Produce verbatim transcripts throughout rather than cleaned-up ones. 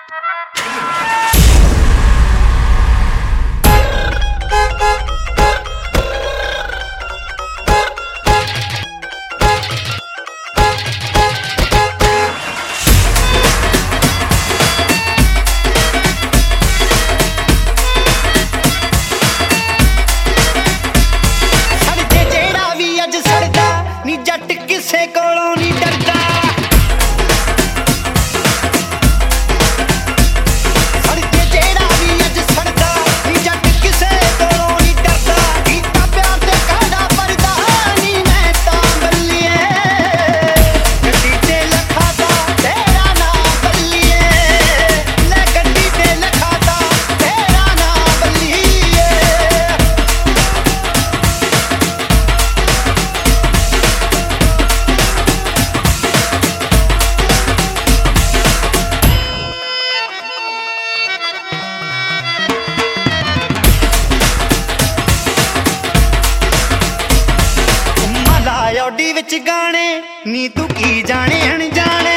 D which गाने नी तू की जाने अनजाने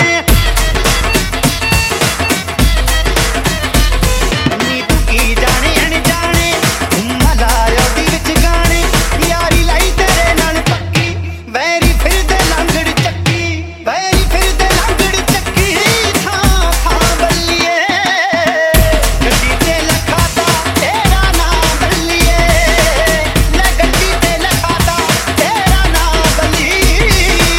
नी तू की जाने अनजाने मलाया डी विच गाने यारी लाई तेरे नाल पक्की वैरी फिर दे लंगड़ चक्की वैरी फिर दे लंगड़ चक्की थां थां बल्लिए गड्डी ते लखाता तेरा नाम बल्लिए ले गड्डी ते लखाता तेरा नाम बल्लिए।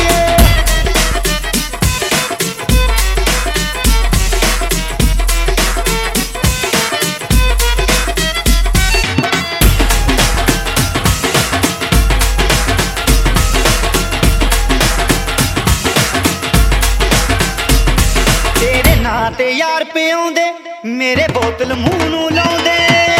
तेरे नां ते यार पियाउंदे मेरे बोतल मूंह नूं लाउंदे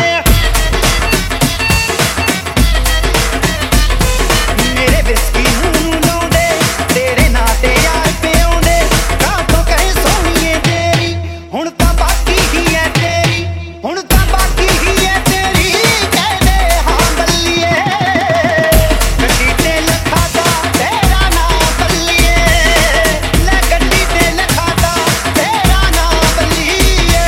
मेरे विस्की मूंह नूं लाउंदे तेरे नां ते यार पियाउंदे कातों कहे सोहणीए तेरी हुण तां बाकी ही है तेरी हुण तां बाकी ही है तेरी कह दे हां बल्लिए गड्डी ते लखाता तेरा नाम बल्लिए ले गड्डी ते लखाता तेरा नाम बल्लिए।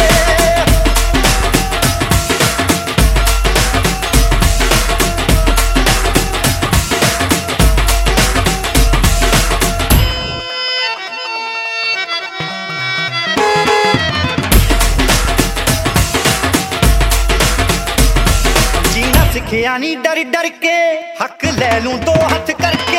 जीना सिखिया नी डर डर के हक ले लूं दो हथ करके